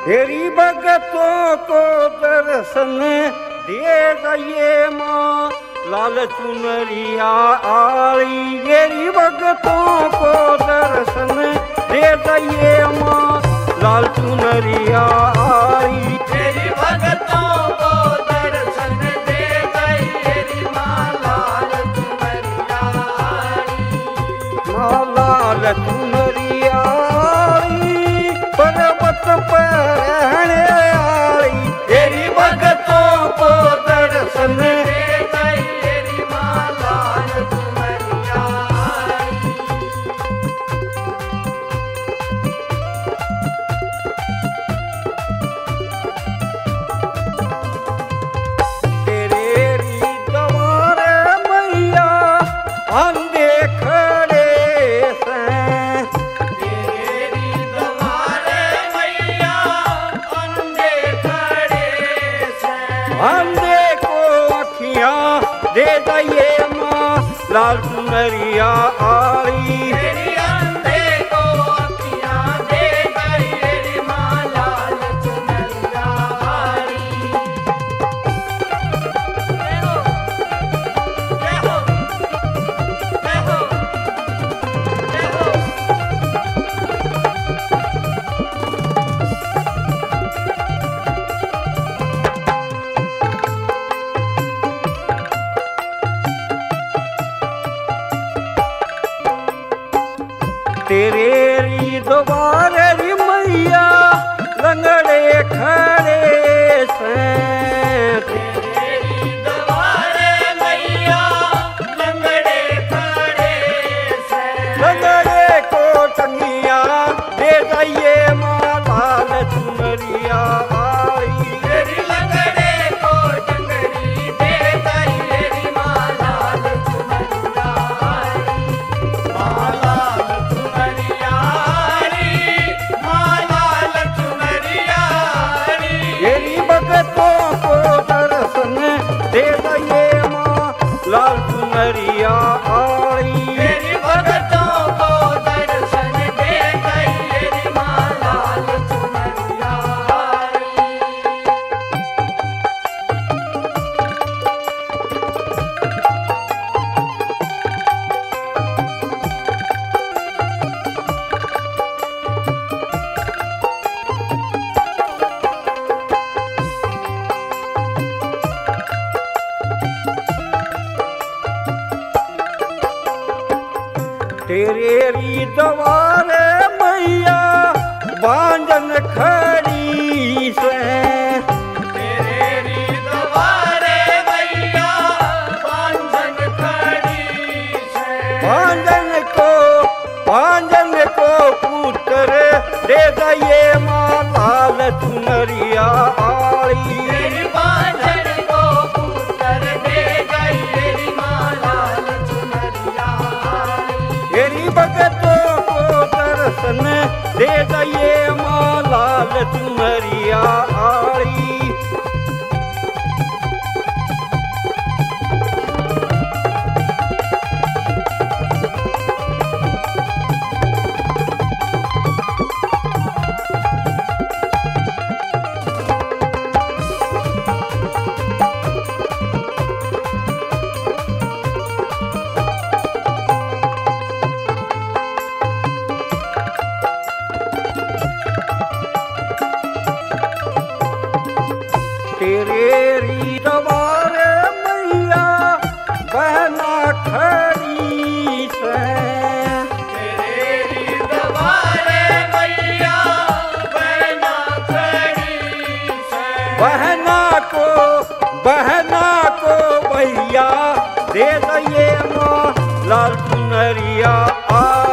तेरी भगतों को दर्शन दे दइए माँ लाल चुनरिया आली। तेरी भगतों को दर्शन दे दइए माँ लाल चुनरिया आली। तेरी भगतों को दर्शन दे दइए माँ लाल चुनरिया आली। माँ लाल चुनरिया आली पर्वत पर रहने आली। तेरी भगतों को दर्शन दे दइए माँ लाल चुनरिया आली। तेरे द्वारे मैया अंधे खड़े से। तेरी द्वारे मैया अंधे खड़े से। अंधे को अखियाँ दे दइए माँ लाल चुनरिया आली। तेरी अंधे को अखियाँ दे दइए माँ लाल चुनरिया आली। जय हो, जय हो, जय हो, जय हो। तेरे द्वारे मैया लंगड़े खड़े से। तेरी द्वारे मैया लंगड़े खड़े से। लंगड़े को टंगिया दे दइए माँ लाल चुनरिया आली। तेरी लंगड़े को टंगड़ी दे दइए माँ लाल चुनरिया आली। माँ लाल चुनरिया आली, माँ लाल चुनरिया आली। तेरी भगतों को दर्शन दे दइए माँ लाल चुनरिया आली। तेरी भगतों को दर्शन दे दइए माँ लाल चुनरिया आली। तेरे द्वारे मैया बांजन खड़ी से। तेरी द्वारे मैया बांधन खड़ी से। बांजन को पुत्र दे दइए माँ लाल चुनरिया आली। तेरी बांधन को पुत्र दे दइए माँ लाल चुनरिया आली। तेरी भगतों को दर्शन दे दइए माँ लाल चुनरिया आली। तेरे द्वारे मैया बहना खड़ी से। तेरी द्वारे मैया बहना खड़ी से। बहना को भैया दे दइए माँ लाल चुनरिया आली।